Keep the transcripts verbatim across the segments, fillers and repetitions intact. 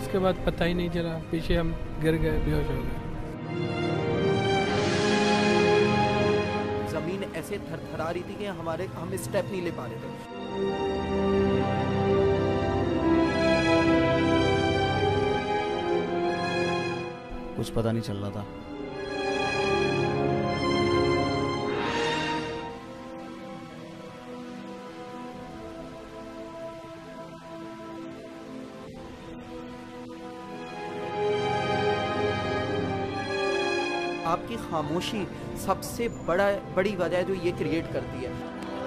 उसके बाद पता ही नहीं चला, पीछे हम गिर गए, बेहोश हो गए। जमीन ऐसे थरथरा रही थी कि हमारे हम स्टेप नहीं ले पा रहे थे। कुछ पता नहीं चल रहा था। आपकी खामोशी सबसे बड़ा बड़ी वजह है जो ये क्रिएट करती है।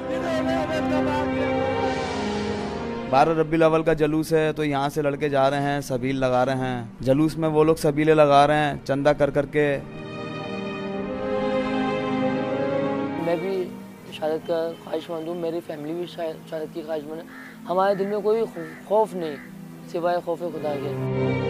बारह रब्बीउल अव्वल का जलूस है, तो यहाँ से लड़के जा रहे हैं, सबील लगा रहे हैं। जलूस में वो लोग सबीले लगा रहे हैं चंदा कर करके। मैं भी शहादत का ख्वाहिशमंद हूँ, मेरी फैमिली भी शहादत की ख्वाहिशमंद है। हमारे दिल में कोई खौफ नहीं सिवाय खौफ खुदा के।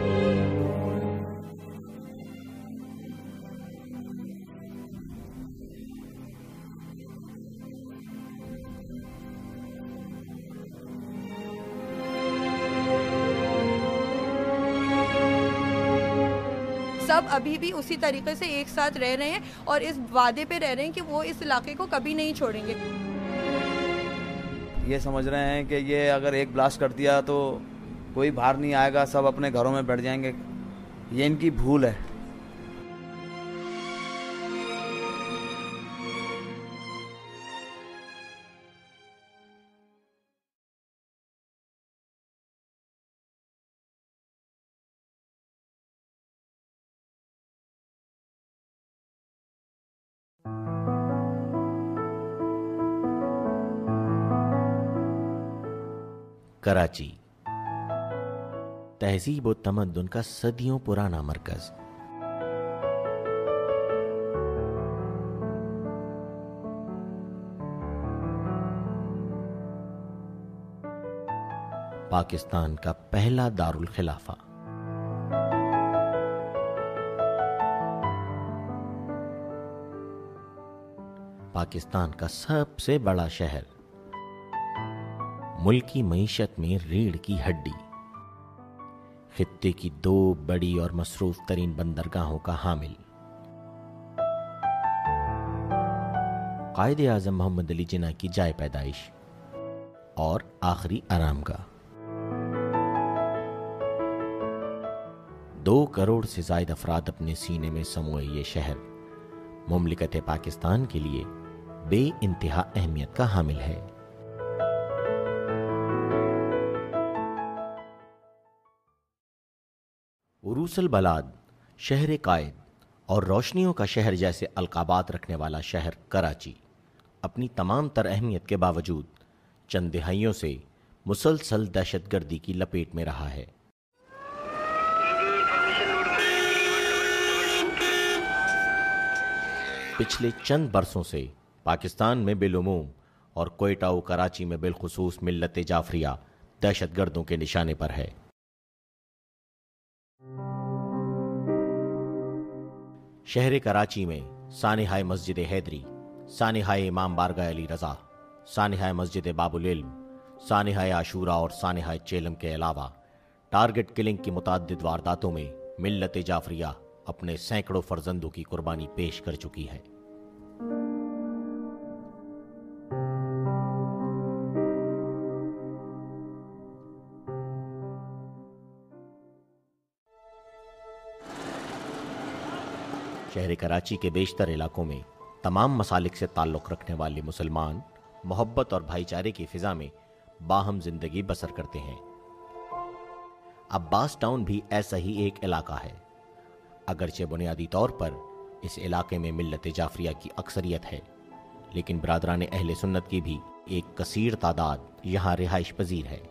सब अभी भी उसी तरीके से एक साथ रह रहे हैं और इस वादे पे रह रहे हैं कि वो इस इलाके को कभी नहीं छोड़ेंगे। ये समझ रहे हैं कि ये अगर एक ब्लास्ट कर दिया तो कोई बाहर नहीं आएगा, सब अपने घरों में बैठ जाएंगे। ये इनकी भूल है। कराची तहजीब और तमद्दुन का सदियों पुराना मरकज। पाकिस्तान का पहला दारुल खिलाफा। पाकिस्तान का सबसे बड़ा शहर, मुल्क की मईशत में रीढ़ की हड्डी, खित्ते की दो बड़ी और मसरूफ तरीन बंदरगाहों का हामिल, कायदे आज़म मोहम्मद अली जिन्ना की जाए पैदाइश और आखिरी आरामगाह। दो करोड़ से ज्यादा अफराद अपने सीने में समोए ये शहर मुमलिकत पाकिस्तान के लिए बे इंतहा अहमियत का हामिल है। उरूसल बलाद, शहर कायद और रोशनियों का शहर जैसे अलकाबात रखने वाला शहर कराची अपनी तमाम तर अहमियत के बावजूद चंद दिहाइयों से मुसलसल दहशतगर्दी की लपेट में रहा है। पिछले चंद बरसों से पाकिस्तान में बिलुमूम और कोयटा व कराची में बिलखुसूस मिल्लत जाफरिया दहशतगर्दों के निशाने पर है। शहर कराची में सानिहाय मस्जिद हैदरी, सानिहाय इमाम बारगाह अली रजा, सानिहाय मस्जिद बाबुल इल्म, सानिहाय आशूरा और सानिहाय चेलम के अलावा टारगेट किलिंग की मुताद्दिद वारदातों में मिल्लत जाफरिया अपने सैकड़ों फर्जंदों की कुर्बानी पेश कर चुकी है। शहर कराची के बेशतर इलाकों में तमाम मसालिक से ताल्लुक़ रखने वाले मुसलमान मोहब्बत और भाईचारे की फिजा में बाहम जिंदगी बसर करते हैं। अब्बास टाउन भी ऐसा ही एक इलाका है। अगरचे बुनियादी तौर पर इस इलाके में मिल्लत जाफरिया की अक्सरियत है, लेकिन बरादरान अहले सुन्नत की भी एक कसीर तादाद यहाँ रिहाइश पजीर है।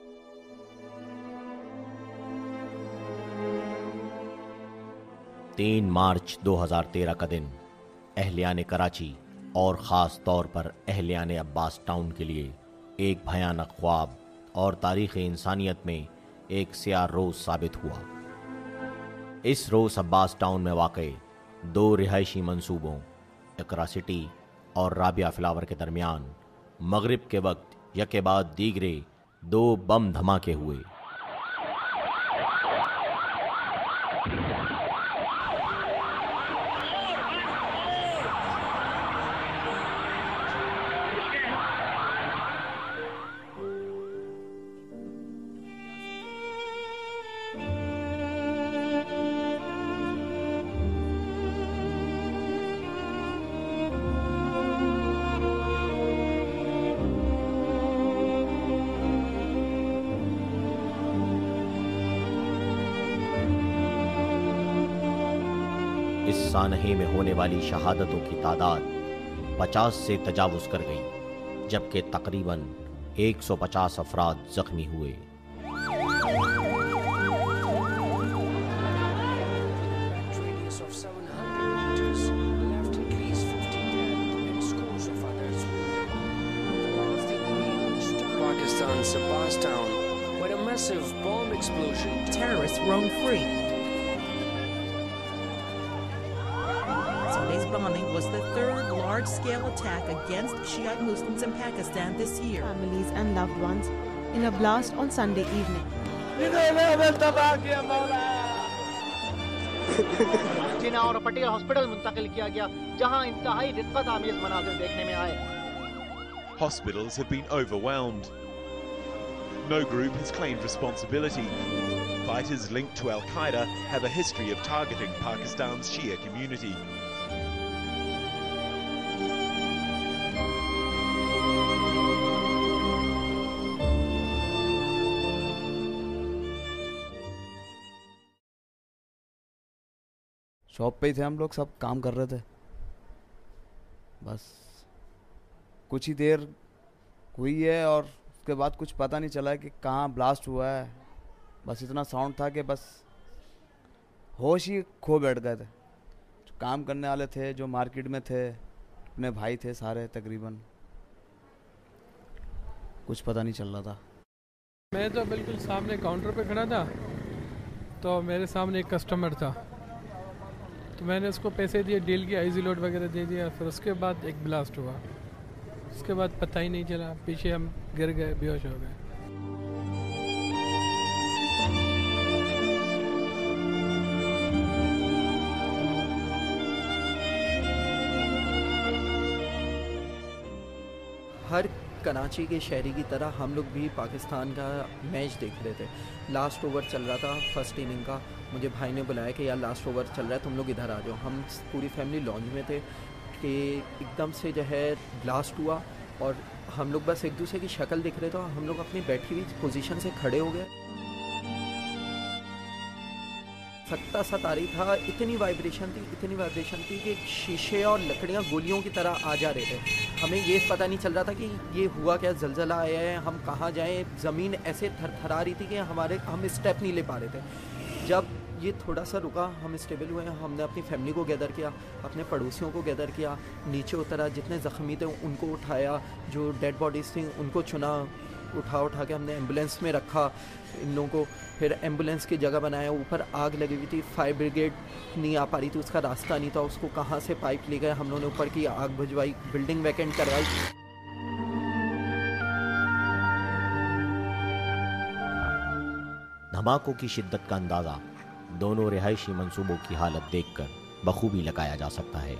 तीन मार्च दो हज़ार तेरह का दिन अहलियान कराची और ख़ास तौर पर अहलियान अब्बास टाउन के लिए एक भयानक ख्वाब और तारीख़ इंसानियत में एक स्याह रोज़ साबित हुआ। इस रोज़ अब्बास टाउन में वाक़ई दो रिहायशी मंसूबों इकरा सिटी और राबिया फ्लावर के दरमियान मगरिब के वक्त यके बाद दीगरे दो बम धमाके हुए। इस सानहे में होने वाली शहादतों की तादाद पचास से तजावुज कर गई, जबकि तकरीबन एक सौ पचास अफराद जख्मी हुए। Pakistan's Sabas town, where a massive bomb explosion. Terrorists roam free. Sunday's bombing was the third large-scale attack against Shiite Muslims in Pakistan this year. Families and loved ones in a blast on Sunday evening. जिना और Patiala hospital मुंतकिल किया गया, जहां इंतहाई दिक्कत आमीज मनाज़िर देखने में आए। Hospitals have been overwhelmed. No group has claimed responsibility. Fighters linked to Al-Qaeda have a history of targeting Pakistan's Shia community. Shop पे ही थे हम लोग, सब काम कर रहे थे। बस कुछ ही देर हुई है और उसके बाद कुछ पता नहीं चला है कि कहाँ ब्लास्ट हुआ है। बस इतना साउंड था कि बस होश ही खो बैठ गए थे। जो काम करने वाले थे, जो मार्केट में थे, अपने भाई थे सारे तकरीबन, कुछ पता नहीं चल रहा था। मैं तो बिल्कुल सामने काउंटर पे खड़ा था, तो मेरे सामने एक कस्टमर था, तो मैंने उसको पैसे दिए, डील की आईजी लोड वगैरह दे दिया। फिर उसके बाद एक ब्लास्ट हुआ, उसके बाद पता ही नहीं चला, पीछे हम गिर गए, बेहोश हो गए। हर कराची के शहरी की तरह हम लोग भी पाकिस्तान का मैच देख रहे थे। लास्ट ओवर चल रहा था फर्स्ट इनिंग का। मुझे भाई ने बुलाया कि यार लास्ट ओवर चल रहा है, तुम लोग इधर आ जाओ। हम पूरी फैमिली लॉन्ज में थे कि एकदम से जो है ब्लास्ट हुआ और हम लोग बस एक दूसरे की शक्ल देख रहे थे और हम लोग अपनी बैठी हुई पोजीशन से खड़े हो गए। सत्ता सत आ रही था, इतनी वाइब्रेशन थी, इतनी वाइब्रेशन थी कि शीशे और लकड़ियाँ गोलियों की तरह आ जा रहे थे। हमें ये पता नहीं चल रहा था कि ये हुआ क्या, ज़लज़ला आया है, हम कहाँ जाएं। ज़मीन ऐसे थरथरा रही थी कि हमारे हम स्टेप नहीं ले पा रहे थे। जब ये थोड़ा सा रुका, हम स्टेबल हुए, हमने अपनी फैमिली को गैदर किया, अपने पड़ोसियों को गैदर किया, नीचे उतरा, जितने ज़ख्मी थे उनको उठाया, जो डेड बॉडीज़ थी उनको चुना, उठा उठा के हमने एम्बुलेंस में रखा इन लोगों को। फिर एम्बुलेंस की जगह बनाया। ऊपर आग लगी हुई थी, फायर ब्रिगेड नहीं आ पा रही थी, उसका रास्ता नहीं था, उसको कहाँ से पाइप ले गए, हम लोगों ने ऊपर की आग बुझवाई, बिल्डिंग वैकेंट करवाई। धमाकों की शिद्दत का अंदाज़ा दोनों रिहायशी मंसूबों की हालत देखकर बखूबी लगाया जा सकता है।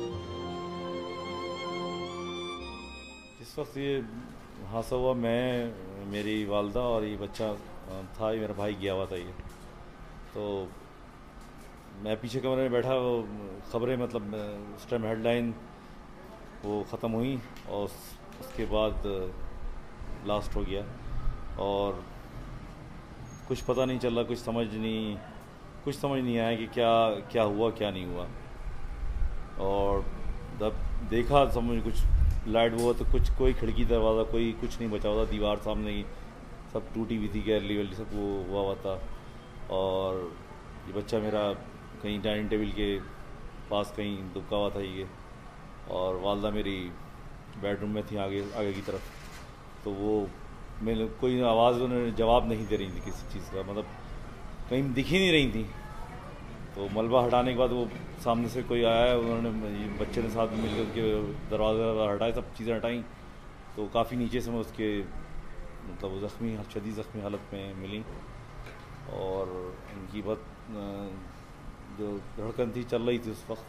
इस वक्त ये हादसा हुआ, मैं, मेरी वालदा और ये बच्चा था, ये मेरा भाई गया हुआ था। ये तो मैं पीछे कमरे में बैठा, वो ख़बरें मतलब उस टाइम हेडलाइन वो ख़त्म हुई और उसके बाद लास्ट हो गया और कुछ पता नहीं चल रहा, कुछ समझ नहीं कुछ समझ नहीं आया कि क्या क्या हुआ क्या नहीं हुआ। और जब देखा समझ कुछ लाइट हुआ तो कुछ कोई खिड़की दरवाज़ा कोई कुछ नहीं बचा हुआ था, दीवार सामने ही सब टूटी हुई थी, गैलरी वैली सब वो हुआ हुआ था। और ये बच्चा मेरा कहीं डाइनिंग टेबल के पास कहीं दुबका हुआ था ये, और वालदा मेरी बेडरूम में थी आगे आगे की तरफ। तो वो मैंने कोई आवाज़, उन्होंने जवाब नहीं दे रही थी किसी चीज़ का, मतलब कहीं दिख ही नहीं रही थी। तो मलबा हटाने के बाद वो सामने से कोई आया, उन्होंने बच्चे ने साथ में मिलकर उसके दरवाज़ा हटाए, सब चीज़ें हटाई। तो काफ़ी नीचे से मैं उसके मतलब वो ज़ख्मी शदीद ज़ख्मी हालत में मिली और उनकी बहुत जो धड़कन थी चल रही थी उस वक्त।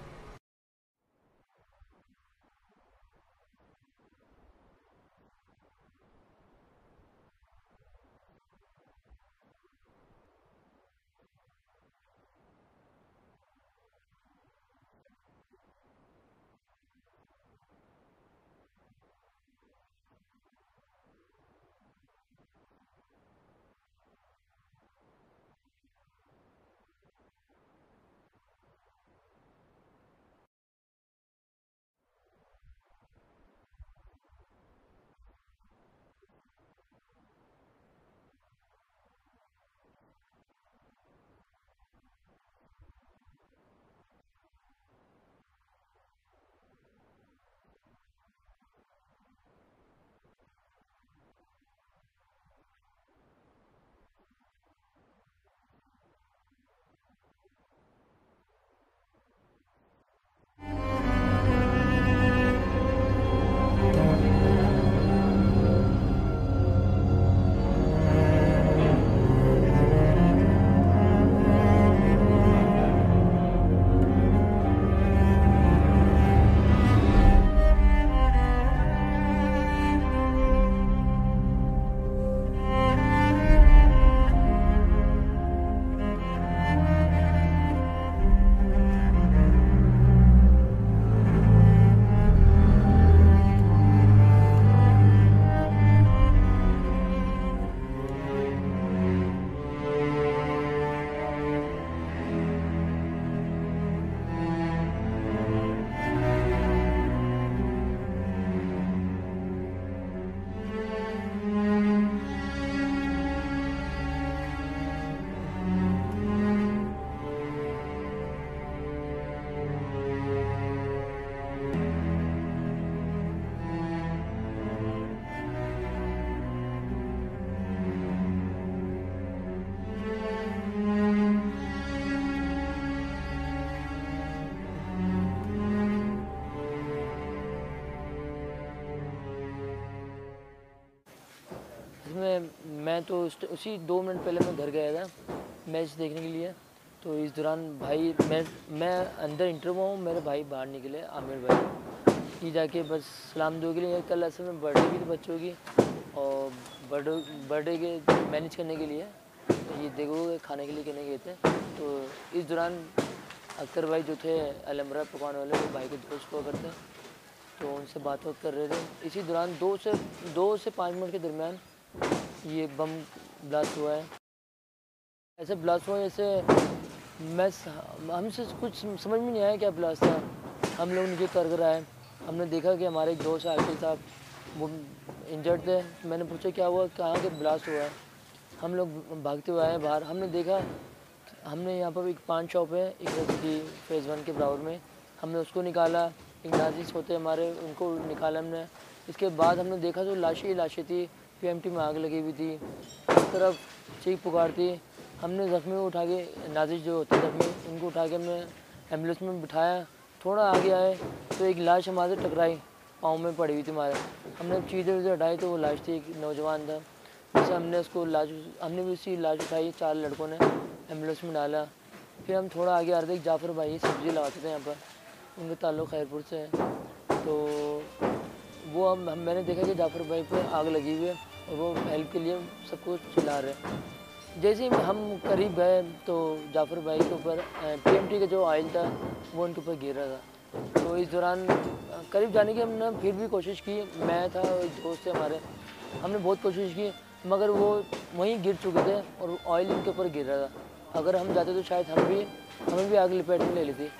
में मैं तो उसी दो मिनट पहले मैं घर गया था मैच देखने के लिए। तो इस दौरान भाई मैं मैं अंदर इंटर हुआ हूँ, मेरे भाई बाहर निकले, आमिर भाई की जाके बस सलाम दो के लिए। कल असल में बर्थडे भी थी बच्चों की और बर्थडे बर्थडे के मैनेज करने के लिए तो ये देखो खाने के लिए कहने गए थे। तो इस दौरान अख्तर भाई जो थे अलमरा पकवान वाले, वो भाई के दोस्त हुआ करते, तो उनसे बात बात कर रहे थे। इसी दौरान दो से दो से पाँच मिनट के दरमियान ये बम ब्लास्ट हुआ है। ऐसे ब्लास्ट हुआ जैसे मैं हमसे कुछ समझ में नहीं आया क्या ब्लास्ट था। हम लोग नीचे कर कर आए, हमने देखा कि हमारे एक दोस्त आकिल साहब वो इंजर्ड थे। मैंने पूछा क्या हुआ, कहाँ के ब्लास्ट हुआ है। हम लोग भागते हुए आए बाहर, हमने देखा हमने यहाँ पर एक पान शॉप है एक सिटी फेज़ वन के बराबर में, हमने उसको निकाला। एक नाजिश होते हमारे, उनको निकाला हमने। इसके बाद हमने देखा तो लाशें ही लाशें थी, पीएमटी में आग लगी हुई थी, इस तरफ चीख पुकार थी। हमने ज़ख्मी को उठा के, नाजिश जो होते ज़ख्मी उनको उठा के हमने एम्बुलेंस में बिठाया। थोड़ा आगे आए तो एक लाश हमारे टकराई, पाँव में पड़ी हुई थी हमारे। हमने चीज़ें वीज़ें हटाई तो वो लाश थी, एक नौजवान था। जैसे हमने उसको लाश हमने भी उसी लाश उठाई, चार लड़कों ने एम्बुलेंस में डाला। फिर हम थोड़ा आगे आ रहे थे, जाफ़र भाई सब्ज़ी लगाते थे यहाँ पर, उनके ताल्लुक़ खैरपुर से है। तो वो हम मैंने देखा कि जाफ़र भाई पे आग लगी हुई है और वो हेल्प के लिए सबको चिल्ला रहे हैं। जैसे ही हम करीब गए तो जाफ़र भाई के ऊपर पीएमटी का जो ऑयल था वो उनके ऊपर गिर रहा था। तो इस दौरान करीब जाने की हमने फिर भी कोशिश की, मैं था और एक दोस्त थे हमारे, हमने बहुत कोशिश की मगर वो वहीं गिर चुके थे और ऑयल उनके ऊपर गिर रहा था। अगर हम जाते तो शायद हम भी हमें भी आग लपेट में ले लेती।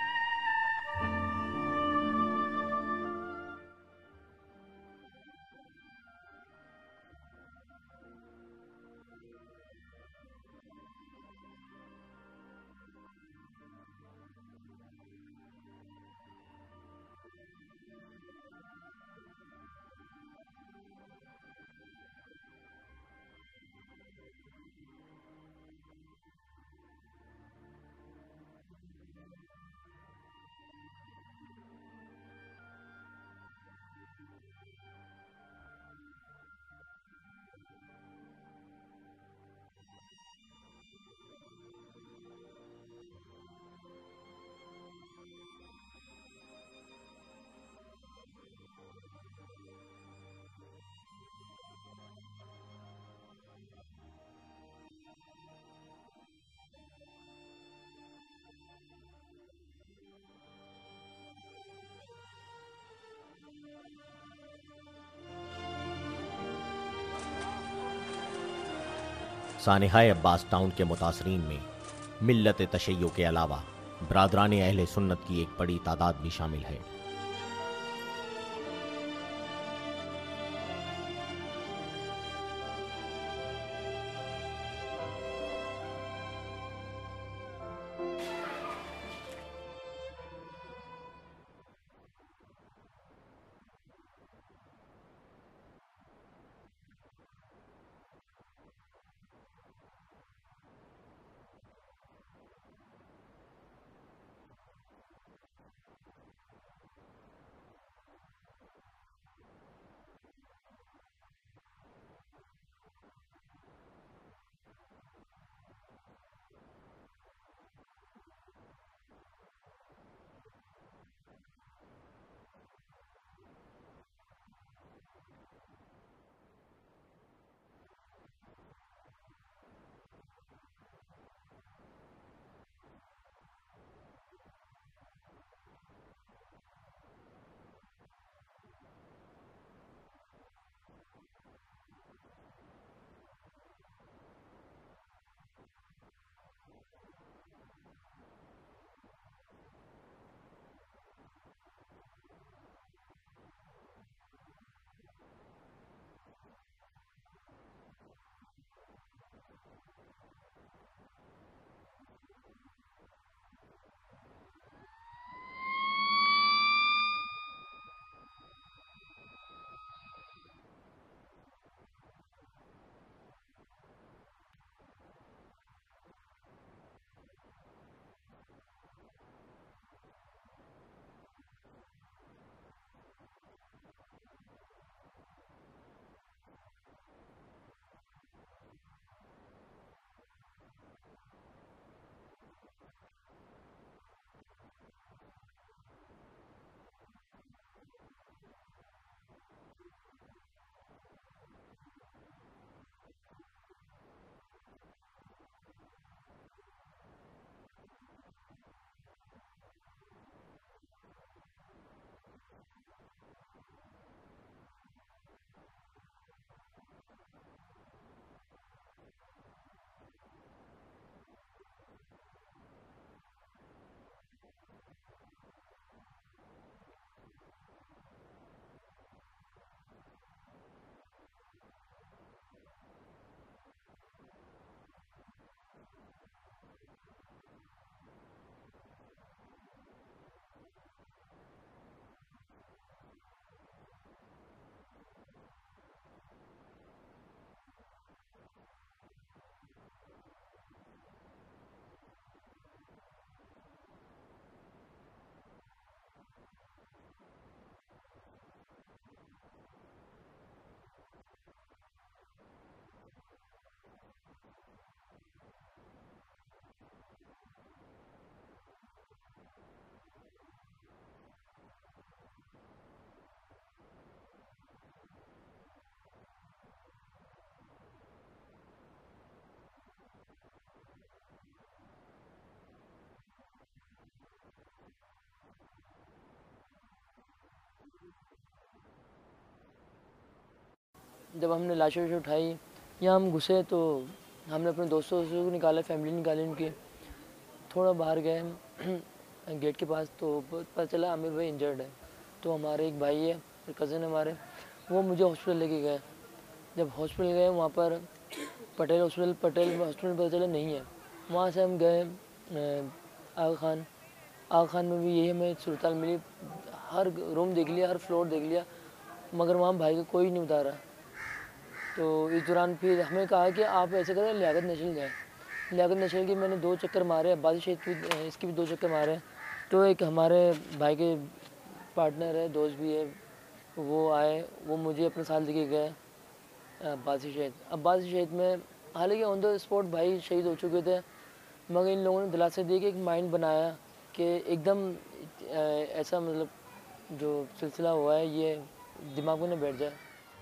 सानिहाए अब्बास टाउन के मुतासरीन में मिल्लत तशय्यो के अलावा बरादरान अहले सुन्नत की एक बड़ी तादाद भी शामिल है। जब हमने लाशें वाशें उठाई या हम घुसे तो हमने अपने दोस्तों को निकाला, फैमिली निकाली उनकी, थोड़ा बाहर गए गेट के पास तो पता चला आमिर भाई इंजर्ड है। तो हमारे एक भाई है, कज़न हमारे, वो मुझे हॉस्पिटल लेके गए। जब हॉस्पिटल गए वहाँ पर पटेल हॉस्पिटल पटेल हॉस्पिटल पता चला नहीं है। वहाँ से हम गए आगा खान आगा खान में भी यही हमें सूरत मिली। हर रूम देख लिया, हर फ्लोर देख लिया, मगर वहाँ भाई का कोई नहीं बता रहा। तो इस दौरान फिर हमें कहा कि आप ऐसे करें लियाकत नेशनल जाएँ। लियाकत नेशनल की मैंने दो चक्कर मारे, अब्बासी शहीद की इसकी भी दो चक्कर मारे। तो एक हमारे भाई के पार्टनर है, दोस्त भी है, वो आए, वो मुझे अपने साथ लेके गए अब्बासी शहीद। अब्बासी शहीद में हालांकि ऑन द स्पॉट भाई शहीद हो चुके थे, मगर इन लोगों ने दिलासा दिया कि एक माइंड बनाया कि एकदम ऐसा मतलब जो सिलसिला हुआ है ये दिमाग में न बैठ जाए।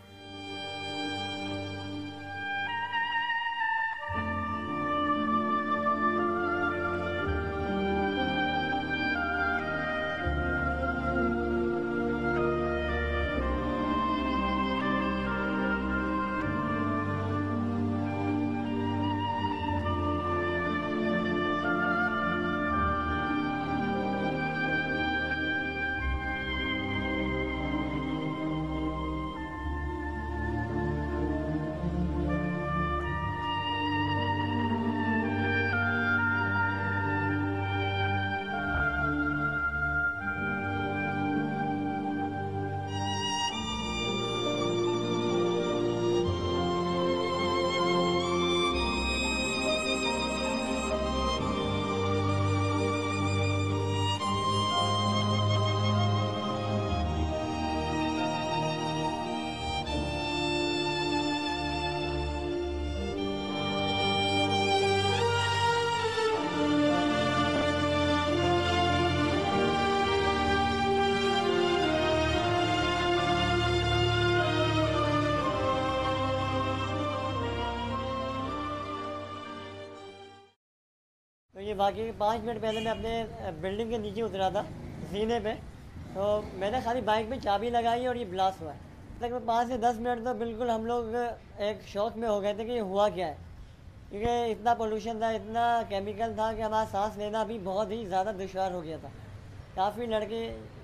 तो ये बाकी पाँच मिनट पहले मैं अपने बिल्डिंग के नीचे उतरा था सीने पे, तो मैंने खाली बाइक में चाबी लगाई और ये ब्लास्ट हुआ है। लगभग पाँच से दस मिनट तो बिल्कुल हम लोग एक शौक में हो गए थे कि ये हुआ क्या है, क्योंकि इतना पोल्यूशन था, इतना केमिकल था कि हमारा सांस लेना भी बहुत ही ज़्यादा दुश्वार हो गया था। काफ़ी लड़के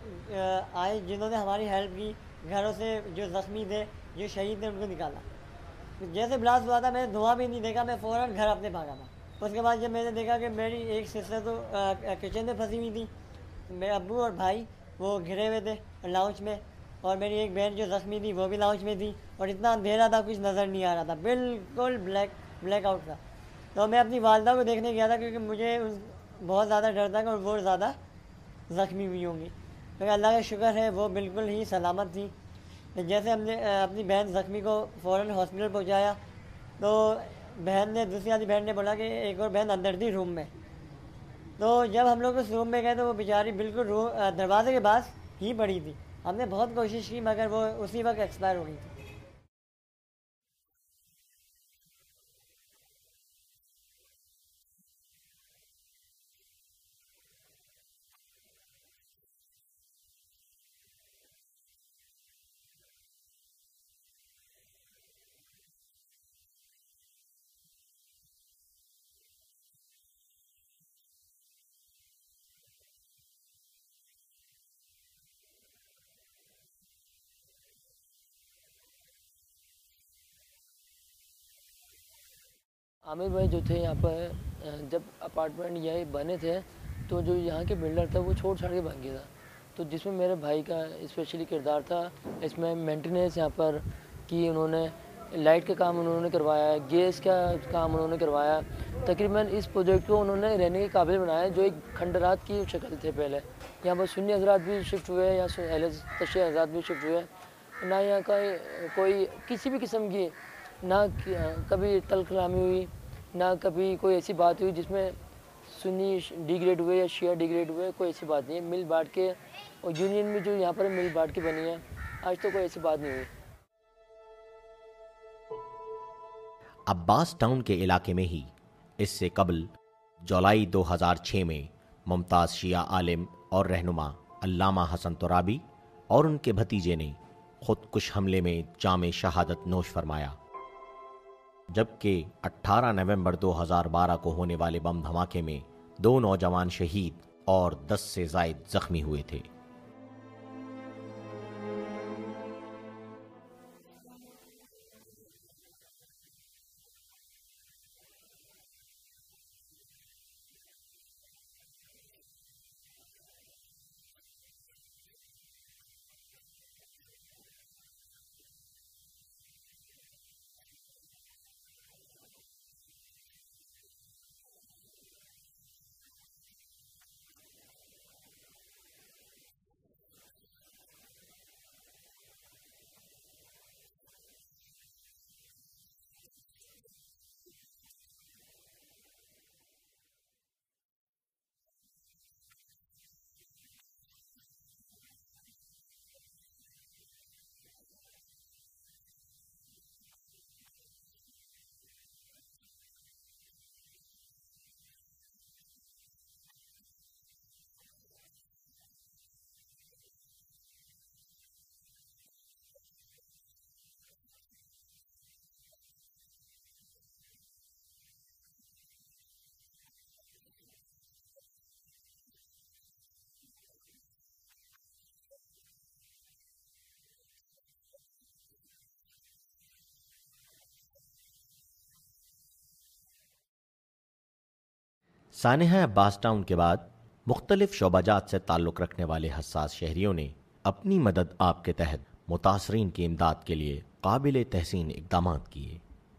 आए जिन्होंने हमारी हेल्प की, घरों से जो ज़ख्मी थे, जो शहीद थे, उनको निकाला। तो जैसे ब्लास्ट हुआ था मैंने धुआं भी नहीं देखा, मैं फ़ौरन घर अपने भागा था। उसके बाद जब मैंने देखा कि मेरी एक सिस्टर तो किचन में फंसी हुई थी, मेरे अब्बू और भाई वो घिरे हुए थे लाउंज में, और मेरी एक बहन जो ज़ख्मी थी वो भी लाउंज में थी, और इतना अंधेरा था कुछ नज़र नहीं आ रहा था, बिल्कुल ब्लैक ब्लैक आउट था। तो मैं अपनी वालदा को देखने गया था क्योंकि मुझे उस बहुत ज़्यादा डर था कि वो ज़्यादा ज़ख्मी हुई होंगी, क्योंकि अल्लाह का शुक्र है वो बिल्कुल ही सलामत थी। जैसे हमने अपनी बहन ज़ख्मी को फ़ौरन हॉस्पिटल पहुँचाया तो बहन ने दूसरी वाली बहन ने बोला कि एक और बहन अंदर थी रूम में। तो जब हम लोग उस रूम में गए तो वो बेचारी बिल्कुल रूम दरवाजे के पास ही पड़ी थी। हमने बहुत कोशिश की मगर वो उसी वक्त एक्सपायर हो गई थी। आमिर भाई जो थे यहाँ पर जब अपार्टमेंट यही बने थे तो जो यहाँ के बिल्डर था वो छोड़ छाड़ के भाग गया था। तो जिसमें मेरे भाई का स्पेशली किरदार था, इसमें मेंटेनेंस यहाँ पर की उन्होंने, लाइट का काम उन्होंने करवाया, गैस का काम उन्होंने करवाया। तकरीबन इस प्रोजेक्ट को उन्होंने रहने के काबिल बनाया जो एक खंडरात की शक्ल थे। पहले यहाँ पर सुन्नी हजरात भी शिफ्ट हुए या अहले तशय्युअ हजरात भी शिफ्ट हुए, ना यहाँ का कोई किसी भी किस्म की ना कभी तलखलामी हुई, ना कभी कोई ऐसी बात हुई जिसमें सुन्नी डिग्रेड हुए या शिया डिग्रेड हुए, कोई ऐसी बात नहीं है। मिल बांट के और यूनियन में जो यहाँ पर मिल बांट के बनी है, आज तो कोई ऐसी बात नहीं हुई। अब्बास टाउन के इलाके में ही इससे कबल जुलाई दो हज़ार छह में मुमताज़ शिया आलिम और रहनुमा अल्लामा हसन तुराबी और उनके भतीजे ने खुदकुश हमले में जामे शहादत नोश फरमाया, जबकि अठारह नवंबर दो हज़ार बारह को होने वाले बम धमाके में दो नौजवान शहीद और दस से ज़ायद जख्मी हुए थे। सानेहा अब्बास टाउन के बाद मुख्तलिफ शोबाजात से ताल्लुक़ रखने वाले हसास शहरियों ने अपनी मदद आप के तहत मुतासरीन की इमदाद के लिए काबिल तहसीन इक़दाम किए।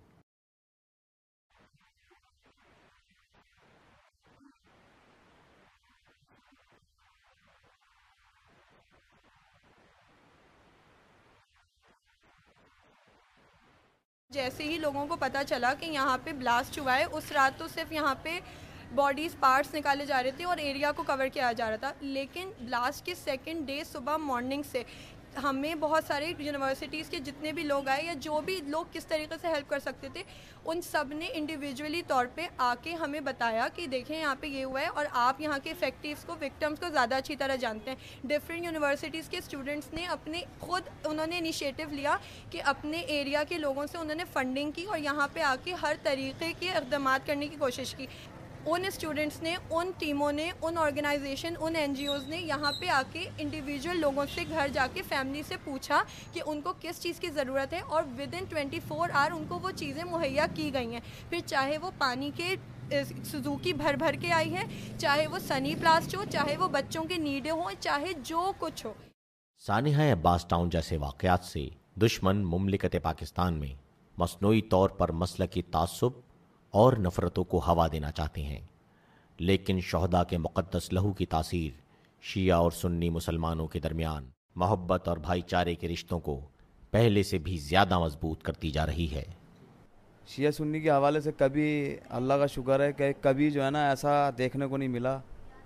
जैसे ही लोगों को पता चला कि यहाँ पे ब्लास्ट हुआ है, उस रात तो सिर्फ यहाँ पे बॉडीज़ पार्ट्स निकाले जा रहे थे और एरिया को कवर किया जा रहा था, लेकिन ब्लास्ट के सेकंड डे सुबह मॉर्निंग से हमें बहुत सारे यूनिवर्सिटीज़ के जितने भी लोग आए या जो भी लोग किस तरीके से हेल्प कर सकते थे, उन सब ने इंडिविजुअली तौर पे आके हमें बताया कि देखें यहाँ पे ये हुआ है और आप यहाँ के इफेक्टिव्स को, विक्टिम्स को ज़्यादा अच्छी तरह जानते हैं। डिफरेंट यूनिवर्सिटीज़ के स्टूडेंट्स ने अपने खुद उन्होंने इनिशिएटिव लिया कि अपने एरिया के लोगों से उन्होंने फंडिंग की और यहाँ पर आके हर तरीके के इक़दाम करने की कोशिश की। उन स्टूडेंट्स ने, उन टीमों ने, उन ऑर्गेनाइजेशन, उन एनजीओज़ ने यहाँ पे आके इंडिविजुअल लोगों से घर जाके फैमिली से पूछा कि उनको किस चीज़ की ज़रूरत है और within twenty four hour उनको वो चीज़ें मुहैया की गई हैं। फिर चाहे वो पानी के सुजुकी भर भर के आई है, चाहे वो सनी प्लास्ट हो, चाहे वो बच्चों के नीडे हो, चाहे जो कुछ हो। सानेहा अब्बास टाउन जैसे वाक़यात से दुश्मन मुमलिकत पाकिस्तान में मसनूई तौर पर मसलकी तासुब और नफ़रतों को हवा देना चाहते हैं, लेकिन शहदा के मुक़द्दस लहू की तासीर शिया और सुन्नी मुसलमानों के दरमियान मोहब्बत और भाईचारे के रिश्तों को पहले से भी ज़्यादा मजबूत करती जा रही है। शिया सुन्नी के हवाले से कभी अल्लाह का शुक्र है कि कभी जो है ना ऐसा देखने को नहीं मिला।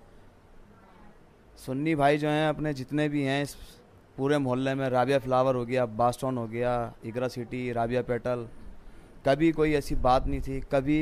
सुन्नी भाई जो हैं अपने जितने भी हैं इस पूरे मोहल्ले में, राबिया फ्लावर हो गया, अब्बास टाउन हो गया, इगरा सिटी, राबिया पेटल, कभी कोई ऐसी बात नहीं थी। कभी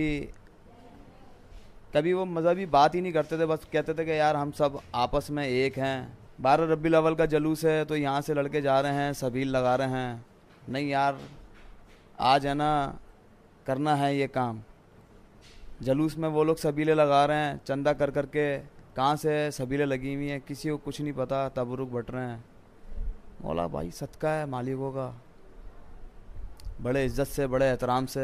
कभी वो मज़हबी बात ही नहीं करते थे, बस कहते थे कि यार हम सब आपस में एक हैं। बारह रब्बीउल अव्वल का जलूस है तो यहाँ से लड़के जा रहे हैं, सबील लगा रहे हैं, नहीं यार आज है ना करना है ये काम। जलूस में वो लोग सबीले लगा रहे हैं, चंदा कर कर के कहाँ से सबीले लगी हुई हैं, किसी को कुछ नहीं पता, तबरुक बट रहे हैं। मौला भाई सदका है मालिकों का, बड़े इज्जत से, बड़े एहतराम से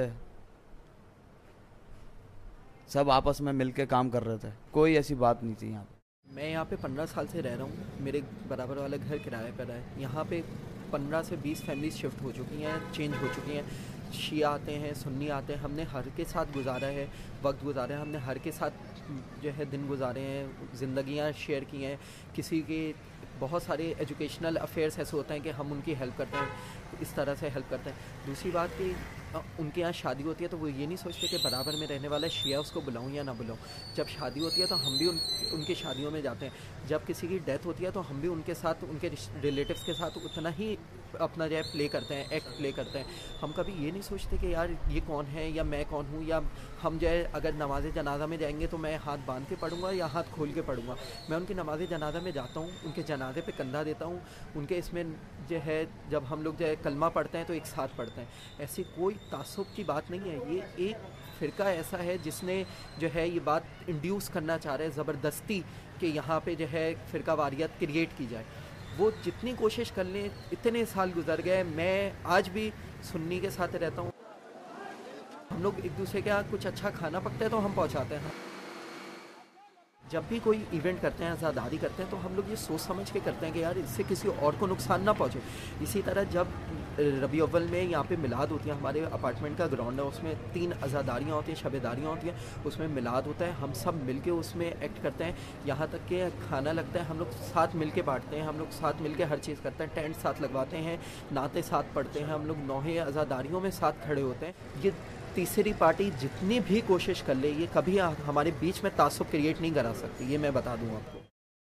सब आपस में मिलके काम कर रहे थे, कोई ऐसी बात नहीं थी यहाँ पे। मैं यहाँ पे पंद्रह साल से रह रहा हूँ, मेरे बराबर वाला घर किराए पर है। यहाँ पे पंद्रह से बीस फैमिलीज शिफ्ट हो चुकी हैं, चेंज हो चुकी हैं। शिया आते हैं, सुन्नी आते हैं, हमने हर के साथ गुजारा है, वक्त गुजारा है, हमने हर के साथ जो है दिन गुजारे हैं, ज़िंदगियाँ शेयर की हैं। किसी के बहुत सारे एजुकेशनल अफेयर्स ऐसे होते हैं कि हम उनकी हेल्प करते हैं, इस तरह से हेल्प करते हैं। दूसरी बात कि उनके यहाँ शादी होती है तो वो ये नहीं सोचते कि बराबर में रहने वाला शिया उसको बुलाऊं या ना बुलाऊं। जब शादी होती है तो हम भी उन उनकी शादियों में जाते हैं। जब किसी की डेथ होती है तो हम भी उनके साथ, उनके रिलेटिव्स के साथ उतना ही अपना जो है प्ले करते हैं, एक्ट प्ले करते हैं। हम कभी ये नहीं सोचते कि यार ये कौन है या मैं कौन हूँ, या हम जो है अगर नमाज जनाजा में जाएंगे तो मैं हाथ बांध के पढ़ूंगा या हाथ खोल के पढ़ूंगा। मैं उनकी नमाज जनाजा में जाता हूँ, उनके जनाजे पे कंधा देता हूँ, उनके इसमें जो है जब हम लोग जो है कलमा पढ़ते हैं तो एक साथ पढ़ते हैं। ऐसी कोई तासुब की बात नहीं है। ये एक फ़िरका ऐसा है जिसने जो है ये बात इंड्यूस करना चाह रहे हैं ज़बरदस्ती कि यहाँ पे जो है फ़िरका वारियत क्रिएट की जाए। वो जितनी कोशिश कर लें, इतने साल गुजर गए, मैं आज भी सुन्नी के साथ रहता हूँ। हम लोग एक दूसरे के यहाँ कुछ अच्छा खाना पकता है तो हम पहुँचाते हैं। जब भी कोई इवेंट करते हैं, आज़ादारी करते हैं, तो हम लोग ये सोच समझ के करते हैं कि यार इससे किसी और को नुकसान ना पहुँचे। इसी तरह जब रबी अव्वल में यहाँ पे मिलाद होती है, हमारे अपार्टमेंट का ग्राउंड है, उसमें तीन आज़ादारियाँ होती हैं, शबेदारियाँ होती हैं, उसमें मिलाद होता है, हम सब मिल के उसमें एक्ट करते हैं। यहाँ तक कि खाना लगता है, हम लोग साथ मिल के बाँटते हैं, हम लोग साथ मिल के हर चीज़ करते हैं, टेंट साथ लगवाते हैं, नाते साथ पढ़ते हैं, हम लोग नौहे आज़ादारियों में साथ खड़े होते हैं। ये तीसरी पार्टी जितनी भी कोशिश कर ले, ये कभी हमारे बीच में तासुब क्रिएट नहीं करा सकती, ये मैं बता दूं आपको।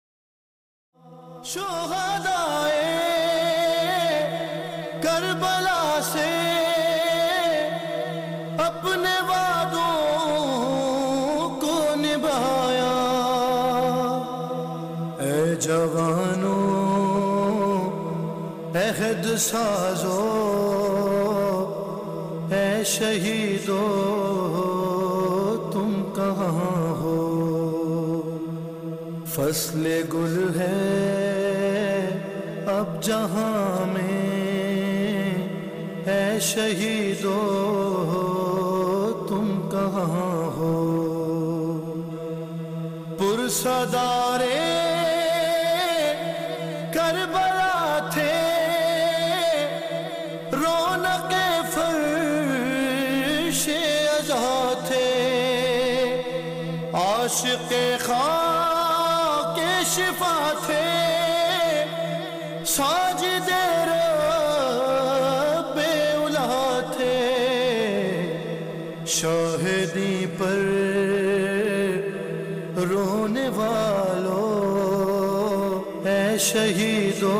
शुहदाए करबला से अपने वादों को निभाया, ऐ जवानों अहद साजो, ऐ शहीदो तुम कहाँ हो। फसले गुल है अब जहाँ में, ऐ शहीदो तुम कहाँ हो। पुरसदारे करबला थे, रौनके फर्शे अज़ा थे, आशिक़े खाके शिफा थे, साजिदे रब्बे उला थे। शाहिदी पर रोने वालों, ऐ शहीदों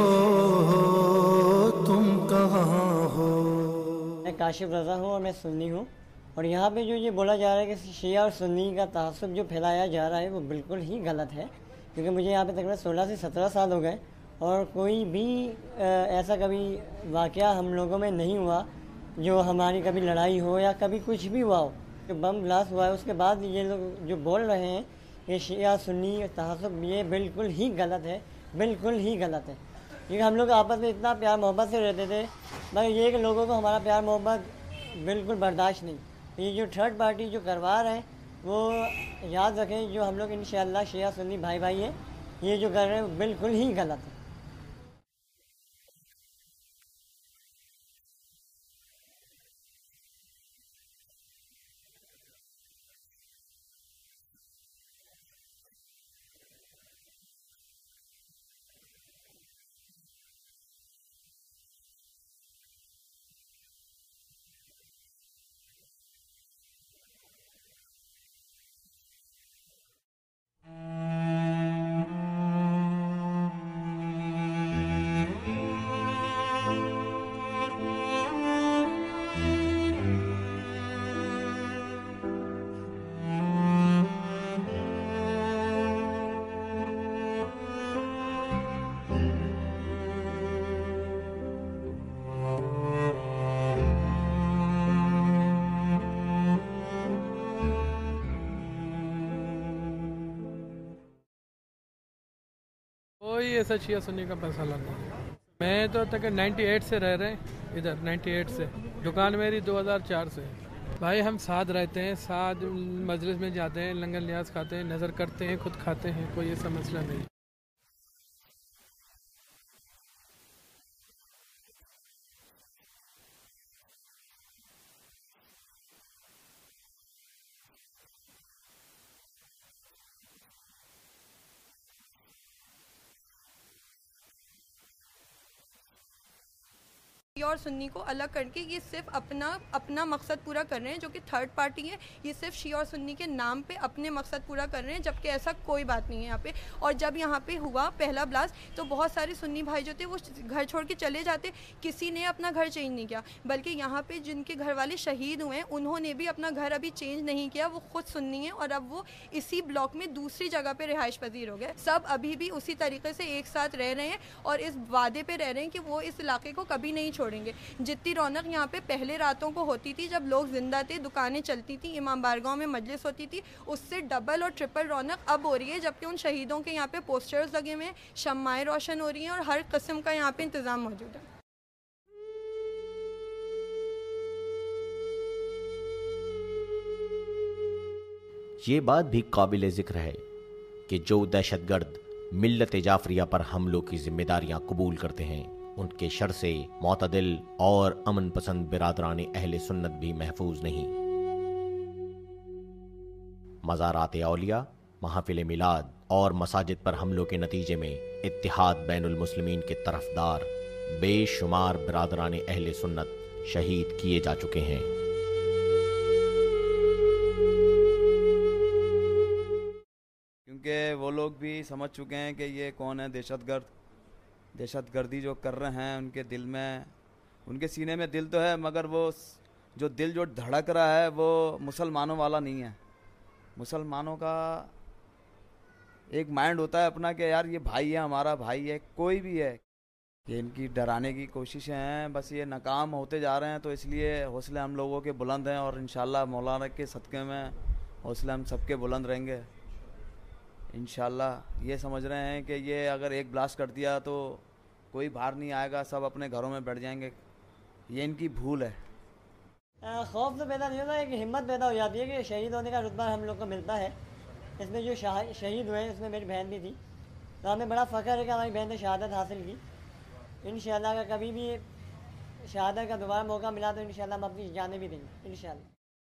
तुम कहाँ हो। मैं काशिफ रज़ा हूँ और मैं सुन्नी हूँ, और यहाँ पे जो ये बोला जा रहा है कि शिया और सुन्नी का तआस्सुब जो फैलाया जा रहा है वो बिल्कुल ही गलत है। क्योंकि मुझे यहाँ पे तकरीबन सोलह से सत्रह साल हो गए और कोई भी ऐसा कभी वाक़या हम लोगों में नहीं हुआ जो हमारी कभी लड़ाई हो या कभी कुछ भी हुआ हो। कि बम ब्लास्ट हुआ है उसके बाद ये लोग जो बोल रहे हैं कि शिया सुन्नी तआस्सुब, ये बिल्कुल ही गलत है, बिल्कुल ही गलत है। क्योंकि हम लोग आपस में इतना प्यार मोहब्बत से रहते थे, मगर ये कि लोगों को हमारा प्यार मोहब्बत बिल्कुल बर्दाश्त नहीं। ये जो थर्ड पार्टी जो करवा रहे हैं वो याद रखें, जो हम लोग इंशाअल्लाह शिया सुन्नी भाई भाई हैं, ये जो कर रहे हैं बिल्कुल ही गलत है। कोई ऐसा शिया सुन्नी का मसला नहीं। मैं तो तक अट्ठानवे से रह रहे हैं इधर, अट्ठानवे से। दुकान मेरी दो हज़ार चार से। भाई हम साथ रहते हैं, साथ मजलिस में जाते हैं, लंगर न्याज खाते हैं, नज़र करते हैं, खुद खाते हैं, कोई ऐसा मसला नहीं। शिया और सुन्नी को अलग करके ये सिर्फ अपना अपना मकसद पूरा कर रहे हैं, जो कि थर्ड पार्टी है। ये सिर्फ शिया और सुन्नी के नाम पे अपने मकसद पूरा कर रहे हैं, जबकि ऐसा कोई बात नहीं है यहाँ पे। और जब यहाँ पे हुआ पहला ब्लास्ट तो बहुत सारे सुन्नी भाई जो थे वो घर छोड़ के चले जाते, किसी ने अपना घर चेंज नहीं किया। बल्कि यहाँ पे जिनके घर वाले शहीद हुए हैं उन्होंने भी अपना घर अभी चेंज नहीं किया, वो खुद सुन्नी है और अब वो इसी ब्लॉक में दूसरी जगह पे रिहाइश पजीर हो गए। सब अभी भी उसी तरीके से एक साथ रह रहे हैं और इस वादे पे रह रहे हैं कि वो इस इलाके को कभी नहीं छोड़ेंगे। जितनी रौनक यहाँ पे पहले रातों को होती थी जब लोग जिंदा थे, दुकानें चलती थी, इमाम बारगाह में मजलिस होती थी, उससे डबल और ट्रिपल रौनक अब हो रही है। जबकि उन शहीदों के यहाँ पे पोस्टर्स लगे हुए हैं, शम्माएं रोशन हो रही हैं और हर किस्म का यहाँ पे इंतज़ाम मौजूद है। ये बात भी काबिल ज़िक्र है कि जो दहशतगर्द मिल्लत जाफरिया पर हमलों की जिम्मेदारियां कबूल करते हैं उनके शर से मोतदिल और अमन पसंद बिरादरान अहले सुन्नत भी महफूज नहीं। मज़ारात औलिया, महफिल मिलाद और मसाजिद पर हमलों के नतीजे में इत्तिहाद बैनुल मुस्लिमीन के तरफदार बेशुमार बिरादरान अहले सुन्नत शहीद किए जा चुके हैं। क्योंकि वो लोग भी समझ चुके हैं कि ये कौन है दहशतगर्द। दहशतगर्दी जो कर रहे हैं उनके दिल में, उनके सीने में दिल तो है, मगर वो जो दिल जो धड़क रहा है वो मुसलमानों वाला नहीं है। मुसलमानों का एक माइंड होता है अपना कि यार ये भाई है, हमारा भाई है, कोई भी है। ये इनकी डराने की कोशिशें हैं, बस ये नाकाम होते जा रहे हैं। तो इसलिए हौसले हम लोगों के बुलंद हैं और इंशाल्लाह मौलाना के सदक़े में हौसले हम सबके बुलंद रहेंगे इंशाल्लाह। ये समझ रहे हैं कि ये अगर एक ब्लास्ट कर दिया तो कोई बाहर नहीं आएगा, सब अपने घरों में बैठ जाएंगे। ये इनकी भूल है। खौफ तो पैदा नहीं होता, एक हिम्मत पैदा हो जाती है कि शहीद होने का रुतबा हम लोग को मिलता है। इसमें जो शहीद हुए उसमें मेरी बहन भी थी, तो हमें बड़ा फ़ख्र है कि हमारी बहन ने शहादत हासिल की। इंशाल्लाह अगर कभी भी शहादत का दोबारा मौका मिला तो इंशाल्लाह हम अपनी जानें भी देंगे इंशाल्लाह।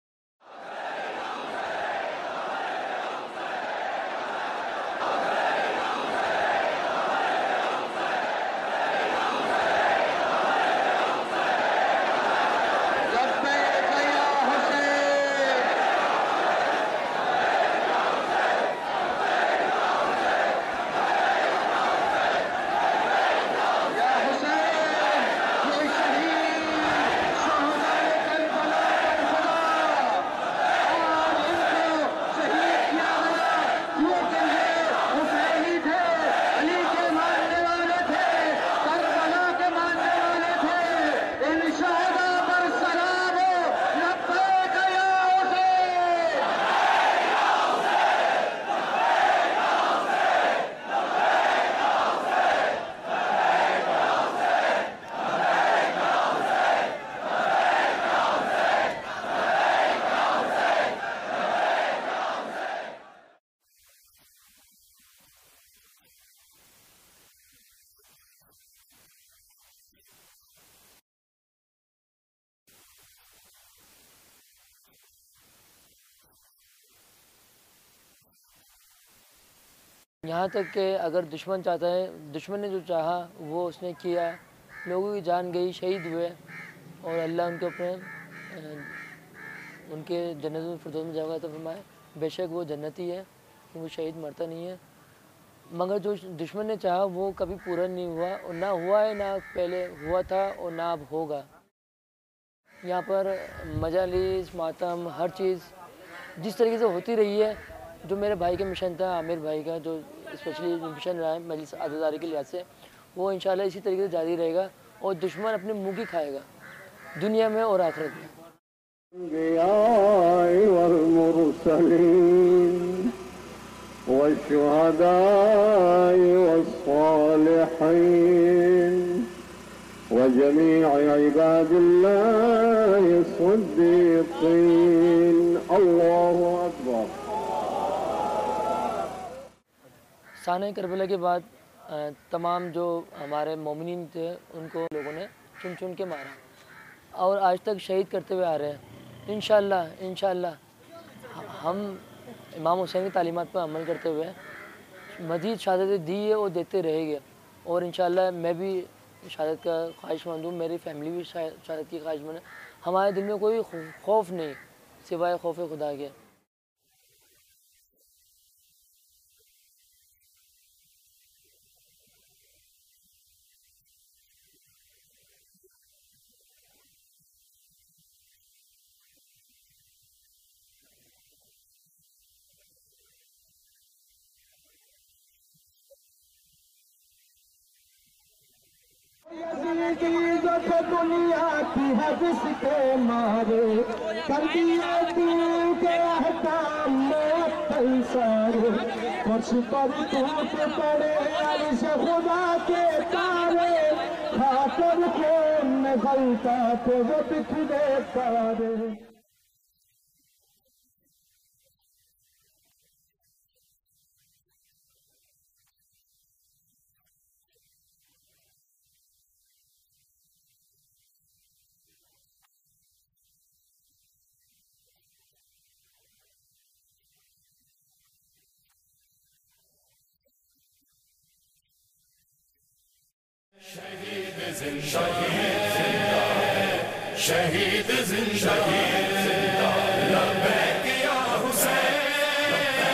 यहाँ तक कि अगर दुश्मन चाहता है, दुश्मन ने जो चाहा वो उसने किया, लोगों की जान गई, शहीद हुए और अल्लाह उनके अपने उनके जन्नत फिरदौस में जगह अता फरमाए। बेशक वो जन्नती है, वो शहीद मरता नहीं है। मगर जो दुश्मन ने चाहा वो कभी पूरा नहीं हुआ, और ना हुआ है, ना पहले हुआ था और ना अब होगा। यहाँ पर मजालिस, मातम, हर चीज़ जिस तरीके से होती रही है, जो मेरे भाई का मिशन था, आमिर भाई का जो स्पेशली मिशन रहा है मजलिस आज़ादारी के लिहाज से, वो इंशाल्लाह इसी तरीके से जारी रहेगा और दुश्मन अपने मुँह की खाएगा दुनिया में और आखिरत में। साने करबला के बाद तमाम जो हमारे मोमिनीन थे उनको लोगों ने चुन चुन के मारा और आज तक शहीद करते हुए आ रहे हैं। इंशाअल्लाह इंशाअल्लाह हम इमाम हुसैन की तालीमात पर अमल करते हुए मज़ीद शहादतें दी है और देते रहेंगे और इंशाअल्लाह मैं भी शहादत का ख्वाहिशमंद हूँ, मेरी फैमिली भी शहादत की ख्वाहिशमंद है। हमारे दिल में कोई खौफ नहीं सिवाय खौफ खुदा के। दुनिया की है जिसके मारे कर दिए दीन के अहकाम मुअत्तल सारे फर्श पर टूट पड़े अर्श खुदा के तारे खाकर खून में गलता थे वो बिखरे तारे। शहीद जिंदा है, शहीद जिंदा है, लब्बैक या हुसैन,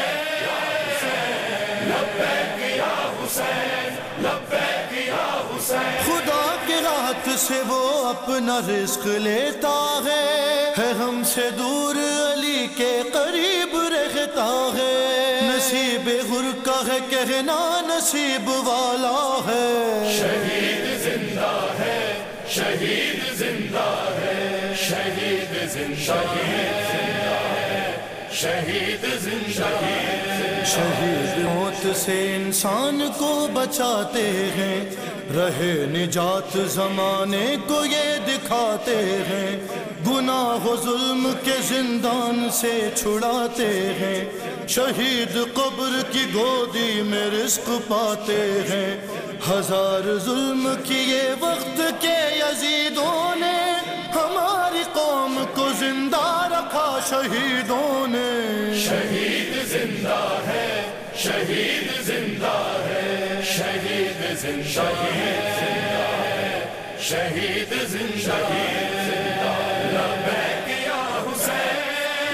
लब्बैक या हुसैन, लब्बैक या हुसैन। खुदा के राहत से वो अपना रिस्क लेता है, है हमसे दूर अली के करीब रहता है। नसीब गुर का है कहना नसीब वाला है। शहीद जिंदा है, शहीद जिंदा है, शहीद जिंदा है, शहीद जिंदा है। शहीद मौत से इंसान को बचाते हैं, रहे निजात जमाने को ये दिखाते हैं। गुनाह जुल्म के जिंदान से छुड़ाते हैं, शहीद कब्र की गोदी में रिस्क पाते हैं। हजार जुल्म किए वक्त के यजीदों ने, हमारी कौम को जिंदा रखा शहीदों ने। शहीद जिंदा है, शहीद जिंदा है, शहीद जिंदा है, शहीद जिंदा है। लब्बैक या हुसैन,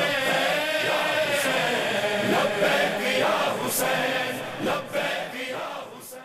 लब्बैक या हुसैन, लब्बैक या हुसैन।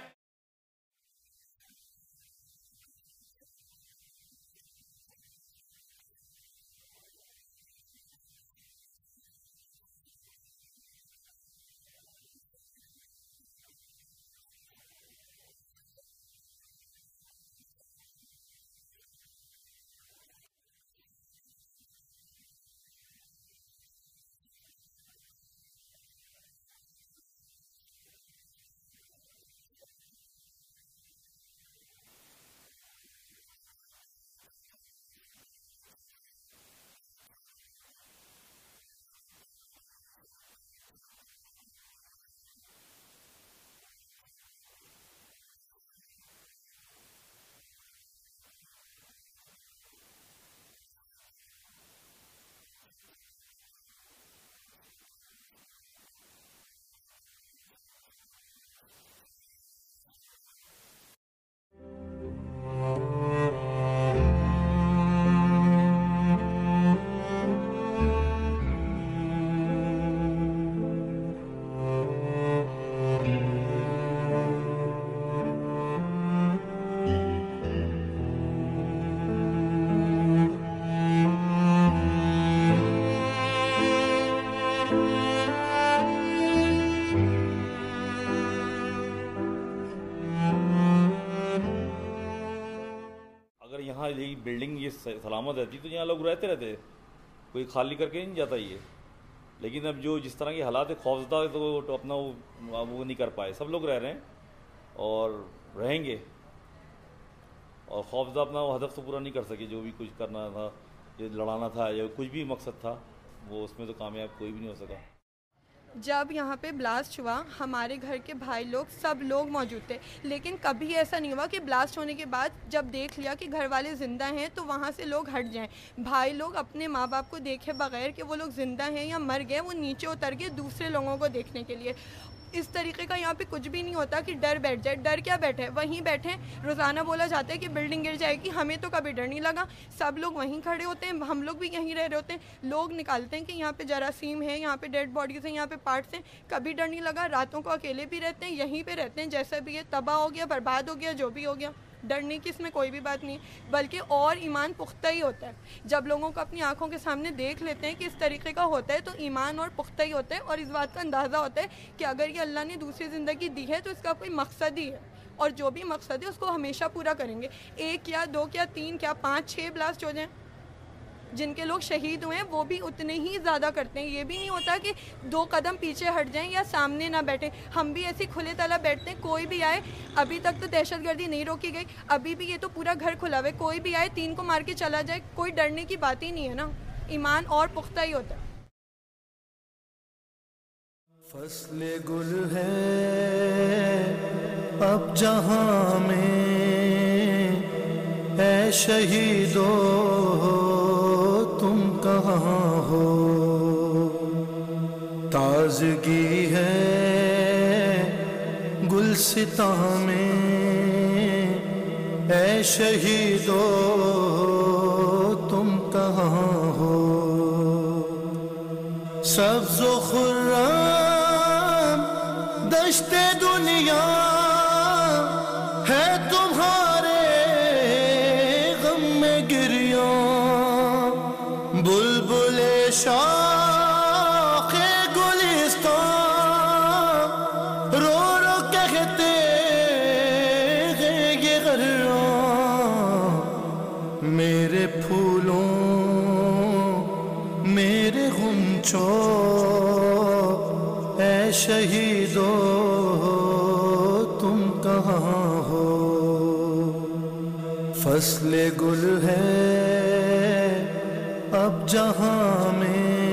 यहाँ ये बिल्डिंग ये सलामत रहती तो यहाँ लोग रहते रहते, कोई खाली करके नहीं जाता ये। लेकिन अब जो जिस तरह के हालात है खौफजदा, तो, तो अपना वो वो नहीं कर पाए। सब लोग रह रहे हैं और रहेंगे, और खौफजदा अपना वो हदफ तो पूरा नहीं कर सके। जो भी कुछ करना था, जो लड़ाना था, या कुछ भी मकसद था, वो उसमें तो कामयाब कोई भी नहीं हो सका। जब यहाँ पे ब्लास्ट हुआ, हमारे घर के भाई लोग सब लोग मौजूद थे, लेकिन कभी ऐसा नहीं हुआ कि ब्लास्ट होने के बाद जब देख लिया कि घर वाले ज़िंदा हैं तो वहाँ से लोग हट जाएं। भाई लोग अपने माँ बाप को देखे बगैर कि वो लोग ज़िंदा हैं या मर गए, वो नीचे उतर के दूसरे लोगों को देखने के लिए। इस तरीके का यहाँ पे कुछ भी नहीं होता कि डर बैठ जाए। डर क्या बैठे, वहीं बैठे। रोज़ाना बोला जाता है कि बिल्डिंग गिर जाएगी, हमें तो कभी डर नहीं लगा। सब लोग वहीं खड़े होते हैं, हम लोग भी यहीं रह रहे होते हैं। लोग निकालते हैं कि यहाँ पे जरासीम है, यहाँ पे डेड बॉडीज़ हैं, यहाँ पे पार्ट्स हैं, कभी डर नहीं लगा। रातों को अकेले भी रहते हैं, यहीं पे रहते हैं, जैसा भी है तबाह हो गया, बर्बाद हो गया, जो भी हो गया। डरने की इसमें कोई भी बात नहीं, बल्कि और ईमान पुख्ता ही होता है। जब लोगों को अपनी आंखों के सामने देख लेते हैं कि इस तरीके का होता है तो ईमान और पुख्ता ही होता है, और इस बात का अंदाज़ा होता है कि अगर ये अल्लाह ने दूसरी ज़िंदगी दी है तो इसका कोई मकसद ही है, और जो भी मकसद है उसको हमेशा पूरा करेंगे। एक या दो क्या तीन क्या पाँच छः ब्लास्ट हो जाएं, जिनके लोग शहीद हुए हैं वो भी उतने ही ज़्यादा करते हैं। ये भी नहीं होता कि दो कदम पीछे हट जाएं या सामने ना बैठे। हम भी ऐसे खुले तला बैठते हैं, कोई भी आए। अभी तक तो दहशतगर्दी नहीं रोकी गई, अभी भी ये तो पूरा घर खुला हुआ है, कोई भी आए तीन को मार के चला जाए, कोई डरने की बात ही नहीं है ना। ईमान और पुख्ता ही होता है। फसले गुल है अब जहां में, ऐ शहीदो तुम कहाँ हो। ताजगी है गुलसिता में, ऐ शहीदो तुम कहाँ हो। सब्ज़ो खुर्रम दश्ते दुनिया है तुम्हारे गम में गिरिया। बुलबुले शाखे गुलिस्तान रो रो कहते हैं ये गर्रा। मेरे फूलों मेरे गुंचों ऐ शहीदो तुम कहाँ हो। फसले गुल है अब जहां में,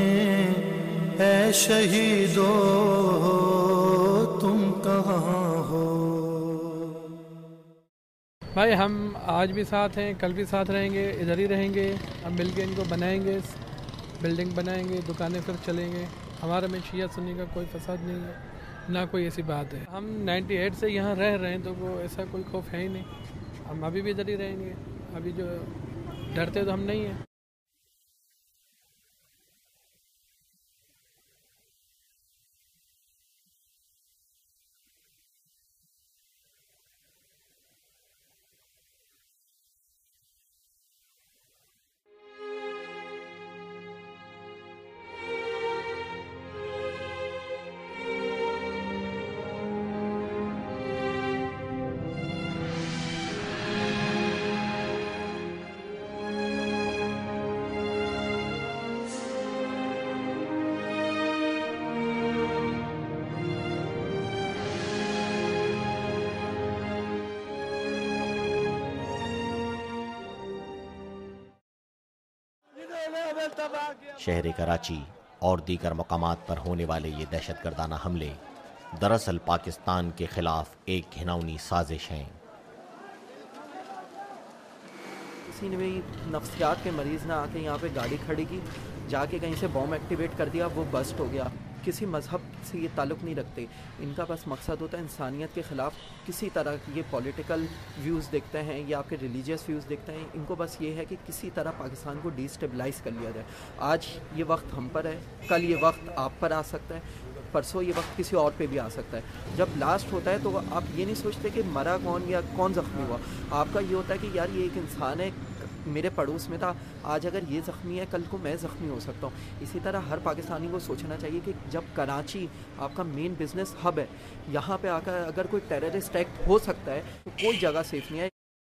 ऐ शहीदो तुम कहाँ हो। भाई हम आज भी साथ हैं, कल भी साथ रहेंगे, इधर ही रहेंगे। हम मिल के इनको बनाएंगे, बिल्डिंग बनाएंगे, दुकानें फिर चलेंगे। हमारे में शिया सुन्नी का कोई फसाद नहीं है, ना कोई ऐसी बात है। हम अट्ठानवे से यहाँ रह रहे हैं तो वो ऐसा कोई खौफ है ही नहीं। हम अभी भी इधर ही रहेंगे, अभी जो डरते तो हम नहीं हैं। शहर कराची और दीगर मकामात पर होने वाले ये दहशतगर्दाना हमले दरअसल पाकिस्तान के खिलाफ एक घिनौनी साजिश हैं। किसी ने भी नफ्सियात के मरीज़ ने आके यहाँ पे गाड़ी खड़ी की, जाके कहीं से बॉम्ब एक्टिवेट कर दिया, वो बस्ट हो गया। किसी मज़हब से ये ताल्लुक़ नहीं रखते, इनका बस मकसद होता है इंसानियत के ख़िलाफ़ किसी तरह की। ये पॉलिटिकल व्यूज़ देखते हैं या आपके रिलीजियस व्यूज़ देखते हैं, इनको बस ये है कि किसी तरह पाकिस्तान को डिस्टेबलाइज़ कर लिया जाए। आज ये वक्त हम पर है, कल ये वक्त आप पर आ सकता है, परसों ये वक्त किसी और पे भी आ सकता है। जब ब्लास्ट होता है तो आप ये नहीं सोचते कि मरा कौन या कौन ज़ख्मी हुआ। आपका ये होता है कि यार ये एक इंसान है, मेरे पड़ोस में था, आज अगर ये ज़ख्मी है कल को मैं ज़ख्मी हो सकता हूँ। इसी तरह हर पाकिस्तानी को सोचना चाहिए कि जब कराची आपका मेन बिजनेस हब है, यहाँ पे आकर अगर कोई टेररिस्ट एक्ट हो सकता है तो कोई जगह सेफ नहीं है।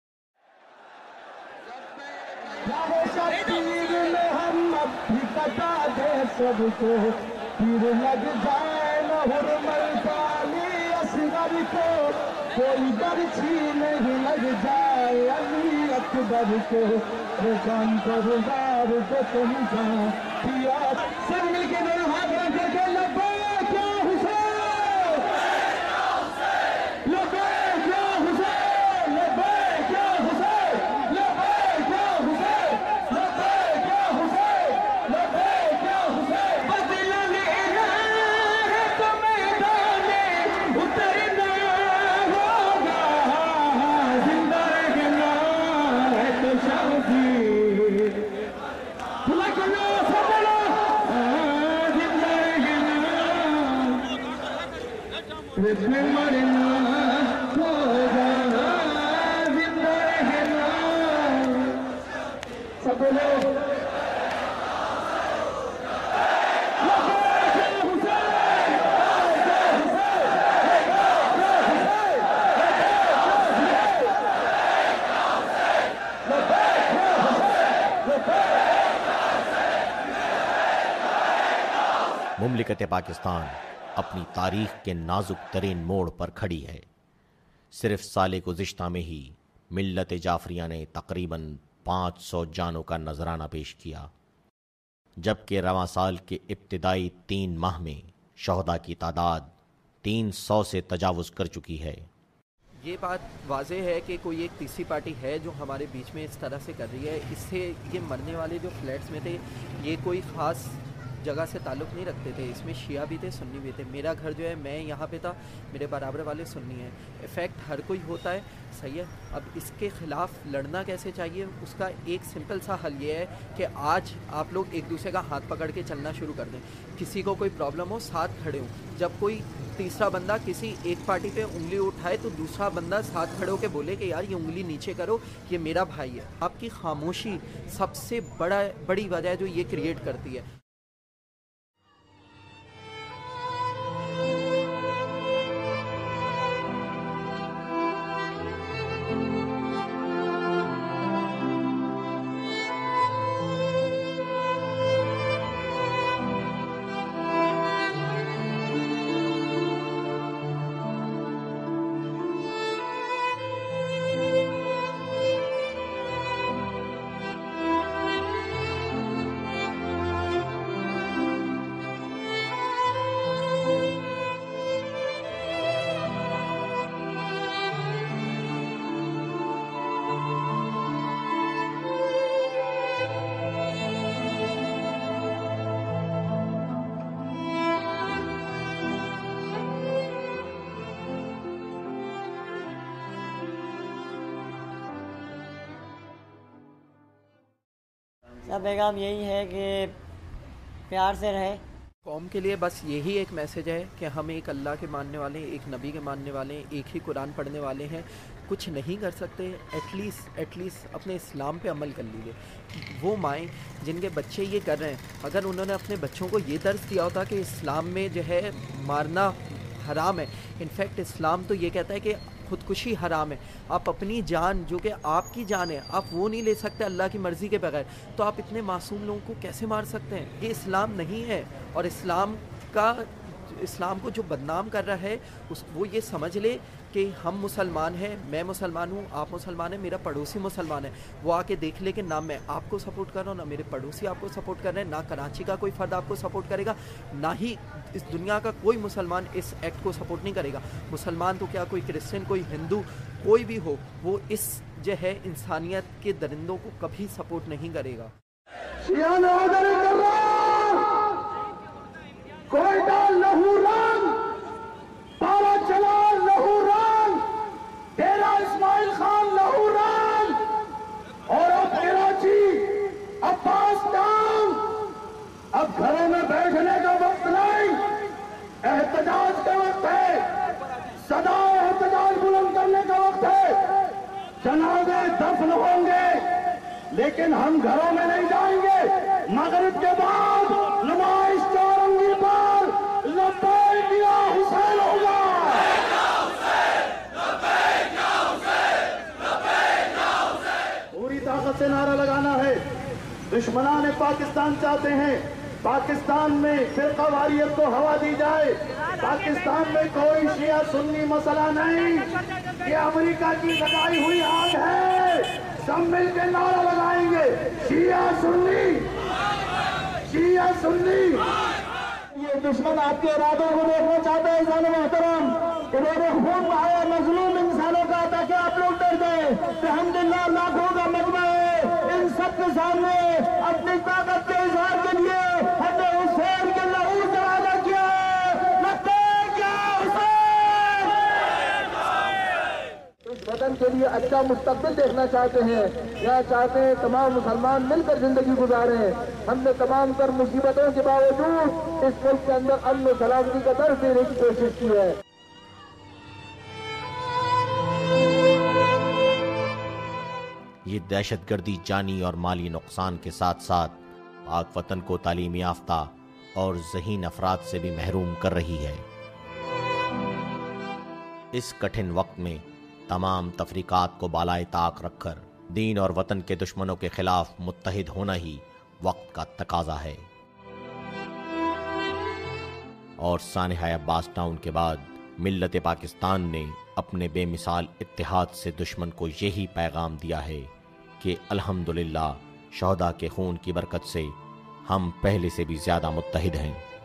कोई बर्छी नहीं लग जाए अली अकबर को, दुकान पर उजार को तुम जाओ पिया। सब मिलके दोनों हाथ रख के लब्बैक या हुसैन, लब्बैक या हुसैन, लब्बैक या हुसैन, लब्बैक या हुसैन, लब्बैक या हुसैन, लब्बैक या हुसैन। बदला में इलाह है तो मैदान सब बोलो मुमलिकत पाकिस्तान अपनी तारीख के नाजुक तरीन मोड़ पर खड़ी है। सिर्फ साल गुज़िश्ता में ही मिल्लत जाफरिया ने तकरीबन पाँच सौ जानों का नजराना पेश किया, जबकि रवां साल के इब्तिदाई तीन माह में शहदा की तादाद तीन सौ से तजावुज़ कर चुकी है। ये बात वाज़ेह है कि कोई एक तीसरी पार्टी है जो हमारे बीच में इस तरह से कर रही है। इससे ये मरने वाले जो फ्लैट्स में थे, ये कोई ख़ास जगह से ताल्लुक़ नहीं रखते थे। इसमें शिया भी थे, सुन्नी भी थे। मेरा घर जो है, मैं यहाँ पे था, मेरे बराबर वाले सुन्नी हैं। इफ़ेक्ट हर कोई होता है, सही है। अब इसके ख़िलाफ़ लड़ना कैसे चाहिए, उसका एक सिंपल सा हल ये है कि आज आप लोग एक दूसरे का हाथ पकड़ के चलना शुरू कर दें। किसी को कोई प्रॉब्लम हो, साथ खड़े हों। जब कोई तीसरा बंदा किसी एक पार्टी पे उंगली उठाए तो दूसरा बंदा साथ खड़े होकर बोले कि यार ये उंगली नीचे करो, ये मेरा भाई है। आपकी खामोशी सबसे बड़ा बड़ी वजह है जो ये क्रिएट करती है। सब पैगाम यही है कि प्यार से रहे। कौम के लिए बस यही एक मैसेज है कि हम एक अल्लाह के मानने वाले, एक नबी के मानने वाले, एक ही कुरान पढ़ने वाले हैं। कुछ नहीं कर सकते, एटलीस्ट एटलीस्ट अपने इस्लाम पे अमल कर लीजिए। वो माएँ जिनके बच्चे ये कर रहे हैं, अगर उन्होंने अपने बच्चों को ये दर्स दिया होता कि इस्लाम में जो है मारना हराम है, इनफैक्ट इस्लाम तो ये कहता है कि खुदकुशी हराम है। आप अपनी जान जो कि आपकी जान है, आप वो नहीं ले सकते अल्लाह की मर्ज़ी के बगैर, तो आप इतने मासूम लोगों को कैसे मार सकते हैं? ये इस्लाम नहीं है। और इस्लाम का इस्लाम को जो बदनाम कर रहा है उस वो ये समझ ले कि हम मुसलमान हैं, मैं मुसलमान हूँ, आप मुसलमान हैं, मेरा पड़ोसी मुसलमान है। वो आके देख ले कि ना मैं आपको सपोर्ट कर रहा हूँ, ना मेरे पड़ोसी आपको सपोर्ट कर रहे हैं, ना कराची का कोई फ़र्द आपको सपोर्ट करेगा, ना ही इस दुनिया का कोई मुसलमान इस एक्ट को सपोर्ट नहीं करेगा। मुसलमान तो क्या, कोई क्रिश्चियन, कोई हिंदू, कोई भी हो, वो इस जो है इंसानियत के दरिंदों को कभी सपोर्ट नहीं करेगा। कोयटा लहू रंग, पारा चला लहू रंग, तेरा इस्माइल खान लहू रंग, और अब कराची, अब्बास टाउन, अब घरों में बैठने का वक्त नहीं, एहतजाज का वक्त है, सदा एहतजाज बुलंद करने का वक्त है। जनाजे दफन होंगे लेकिन हम घरों में नहीं जाएंगे। मगरिब के बाद नुमाइश चौरंगी पर लब्बैक या हुसैन होगा। पूरी ताकत से नारा लगाना है। दुश्मनान पाकिस्तान चाहते हैं पाकिस्तान में फिरकावारियत को हवा दी जाए। पाकिस्तान में कोई शिया सुन्नी मसला नहीं, ये अमेरिका की लगाई हुई आग है। सब मिलकर नारा लगाएंगे, शिया सुन्नी, शिया सुन्नी। ये दुश्मन आपके इरादों को देखना चाहते हैं इंसान मोहतरम, इन्होंने खून बहाया मजलूम इंसानों का, ताकि आप लोग डर गए। अल्हम्दुलिल्लाह लाखों का मजमा है, इन सब के सामने अपनी ताकत के इजहार के लिए हमने हुसैन के लहू से वादा किया है। लब्बैक या हुसैन। इस वतन के लिए अच्छा मुस्तकबिल देखना चाहते हैं, या चाहते हैं तमाम मुसलमान मिलकर जिंदगी गुजारें। हमने तमाम तर मुसीबतों के बावजूद इस मुल्क के अंदर अमन और सलामती का दर्ज देने की कोशिश की है। ये दहशतगर्दी जानी और माली नुकसान के साथ साथ पाक वतन को तालीम याफ्ता और ज़हीन अफराद से भी महरूम कर रही है। इस कठिन वक्त में तमाम तफरीकात को बालाए ताक रखकर दीन और वतन के दुश्मनों के खिलाफ मुत्तहिद होना ही वक्त का तकाजा है। और सानिहा अब्बास टाउन के बाद मिल्लत पाकिस्तान ने अपने बेमिसाल इत्तेहाद से दुश्मन को यही पैगाम दिया है कि अल्हम्दुलिल्लाह शहदा के खून की बरकत से हम पहले से भी ज़्यादा मुत्तहिद हैं।